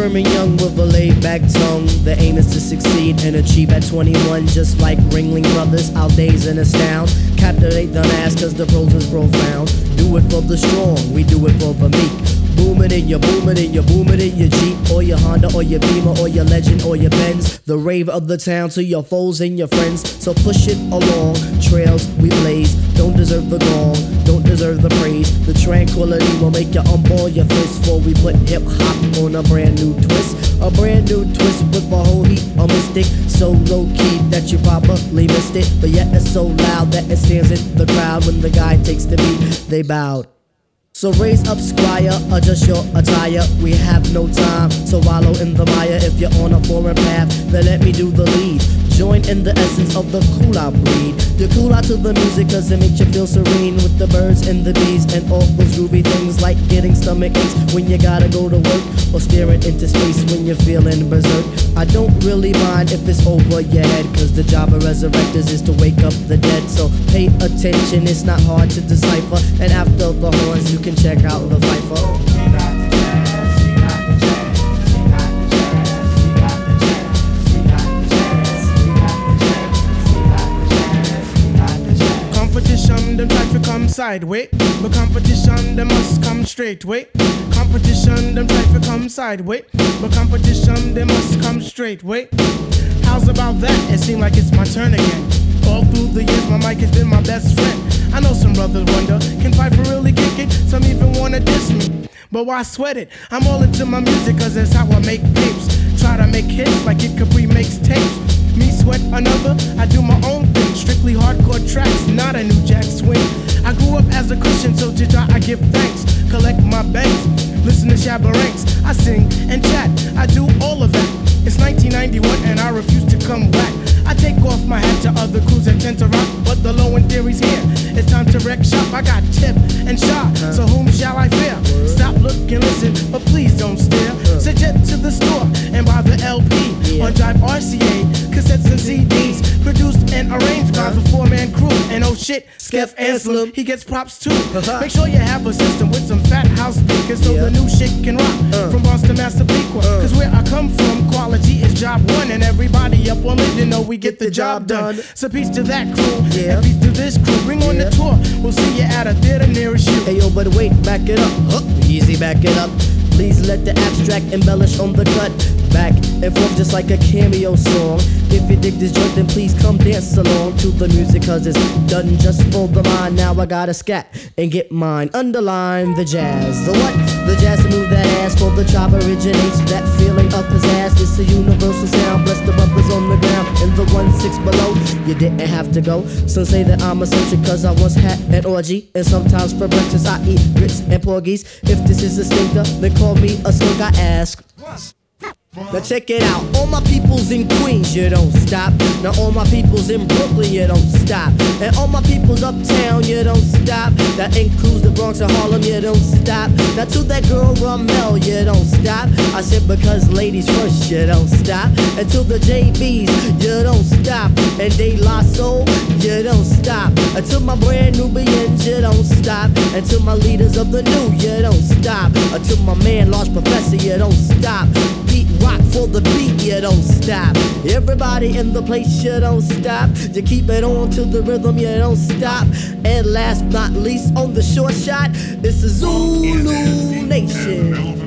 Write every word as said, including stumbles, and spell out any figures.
firm and young with a laid-back tongue. The aim is to succeed and achieve at twenty-one. Just like Ringling Brothers, I'll daze and astound. Captivate the mass cause the prose is profound. Do it for the strong, we do it for the meek. Booming in your booming in your booming in your Jeep or your Honda or your Beamer or your Legend or your Benz. The rave of the town to your foes and your friends. So push it along, trails we blaze. Don't deserve the gong, don't deserve the praise. The tranquility will make you unball your fist. For we put hip hop on a brand new twist. A brand new twist with a whole heap of mystic. So low key that you probably missed it, but yet it's so loud that it stands in the crowd. When the guy takes the beat, they bowed. So raise up, squire, adjust your attire. We have no time to wallow in the mire. If you're on a foreign path, then let me do the lead. Join in the essence of the cool out breed. You cool out to the music cause it makes you feel serene. With the birds and the bees and all those groovy things. Like getting stomach aches when you gotta go to work, or staring into space when you're feeling berserk. I don't really mind if it's over your head, cause the job of resurrectors is to wake up the dead. So pay attention, it's not hard to decipher. And after the horns you can check out the Viper. Competition, them try to come sideways, but competition, them must come straight way. Competition, them try to come sideways, but competition, they must come straight way. How's about that? It seems like it's my turn again. All through the years, my mic has been my best friend. I know some brothers wonder, can Piper really kick it? Some even wanna diss me, but why sweat it? I'm all into my music cause that's how I make tapes. Try to make hits like Kid Capri makes tapes. Me sweat another, I do my own thing. Strictly hardcore tracks, not a new jack swing. I grew up as a Christian, so to God I give thanks. Collect my banks, listen to Shabba Ranks. I sing and chat, I do all of that. It's nineteen ninety-one and I refuse to come back. I take off my hat to other crews that tend to rock, but the low end theory's here. It's time to wreck shop. I got Tip and Shaw, so whom shall I fear? Stop, look, and listen, but please don't stare. Suggest to the store and buy the L P on Drive R C A, cassettes and C Ds, produced and arranged by the four-man crew. And oh shit, Skeff Anselm, he gets props too. Make sure you have a system with some fat house speakers so the new shit can rock. From Boston, Massapequa, cause where I come from, quality is job one, and everybody up on it, you know we get the job done. So peace to that crew, and peace to this crew. Bring on the tour, we'll see you at a theater nearest you. Hey yo, but wait, back it up, huh? Easy, back it up. Please let the abstract embellish on the cut. Back and forth just like a cameo song. If you dig this joint, then please come dance along to the music, cause it's done just for the mind. Now I gotta scat and get mine. Underline the jazz. The what? The jazz to move that ass for the chop originates. That feeling of pizzazz. It's a universal sound. Bless the brothers on the ground and the one six below. You didn't have to go. Some say that I'm eccentric cause I once had an orgy, and sometimes for breakfast I eat grits and porgies. If this is a stinker, then call me a skunk, I ask. Now check it out, all my peoples in Queens, you don't stop. Now all my peoples in Brooklyn, you don't stop. And all my peoples uptown, you don't stop. That includes the Bronx and Harlem, you don't stop. Now to that girl Ramel, you don't stop. I said because ladies first, you don't stop. And to the J Bs, you don't stop. And De La Soul, you don't stop. And to my brand Nubians, you don't stop. And to my leaders of the new, you don't stop. And to my man Large Professor, you don't stop. Beat rock for the beat, you don't stop. Everybody in the place, you don't stop. You keep it on to the rhythm, you don't stop. And last but not least, on the short shot, it's the Zulu Nation.